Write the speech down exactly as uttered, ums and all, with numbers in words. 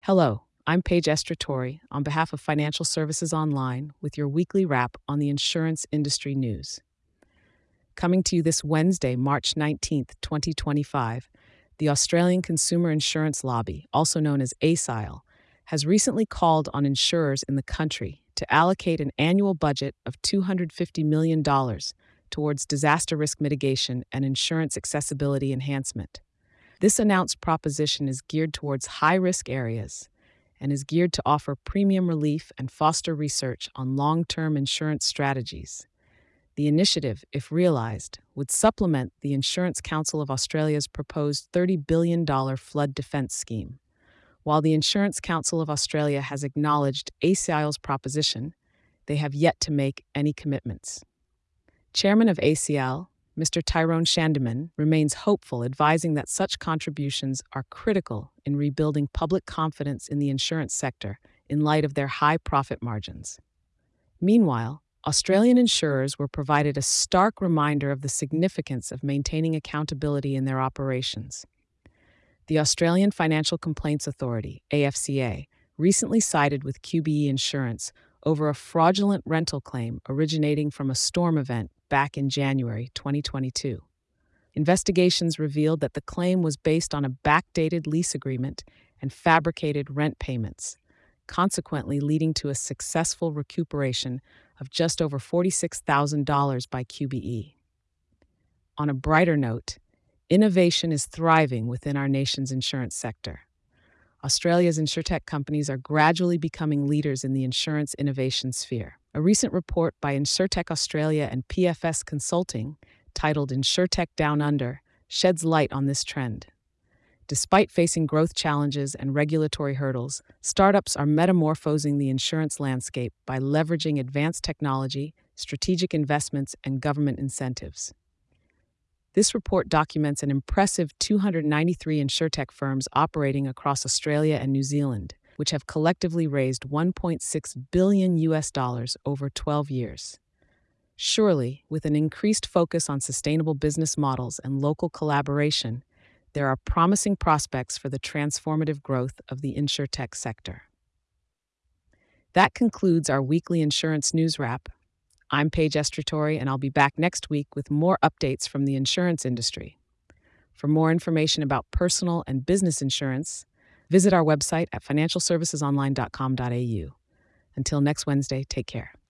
Hello, I'm Paige Estratori on behalf of Financial Services Online with your weekly wrap on the insurance industry news. Coming to you this Wednesday, March nineteenth, twenty twenty-five, the Australian Consumer Insurance Lobby, also known as A S I L, has recently called on insurers in the country to allocate an annual budget of two hundred fifty million dollars towards disaster risk mitigation and insurance accessibility enhancement. This announced proposition is geared towards high-risk areas and is geared to offer premium relief and foster research on long-term insurance strategies. The initiative, if realized, would supplement the Insurance Council of Australia's proposed thirty billion dollars flood defence scheme. While the Insurance Council of Australia has acknowledged A S I L's proposition, they have yet to make any commitments. Chairman of A S I L, Mister Tyrone Shandeman, remains hopeful, advising that such contributions are critical in rebuilding public confidence in the insurance sector in light of their high profit margins. Meanwhile, Australian insurers were provided a stark reminder of the significance of maintaining accountability in their operations. The Australian Financial Complaints Authority, A F C A, recently sided with Q B E Insurance over a fraudulent rental claim originating from a storm event back in January twenty twenty-two. Investigations revealed that the claim was based on a backdated lease agreement and fabricated rent payments, consequently leading to a successful recuperation of just over forty-six thousand dollars by Q B E. On a brighter note, innovation is thriving within our nation's insurance sector. Australia's insurtech companies are gradually becoming leaders in the insurance innovation sphere. A recent report by Insurtech Australia and P F S Consulting, titled Insurtech Down Under, sheds light on this trend. Despite facing growth challenges and regulatory hurdles, startups are metamorphosing the insurance landscape by leveraging advanced technology, strategic investments, and government incentives. This report documents an impressive two hundred ninety-three insurtech firms operating across Australia and New Zealand, which have collectively raised one point six billion U S dollars over twelve years. Surely, with an increased focus on sustainable business models and local collaboration, there are promising prospects for the transformative growth of the insurtech sector. That concludes our weekly insurance news wrap. I'm Paige Estratori, and I'll be back next week with more updates from the insurance industry. For more information about personal and business insurance, visit our website at financial services online dot com dot a u. Until next Wednesday, take care.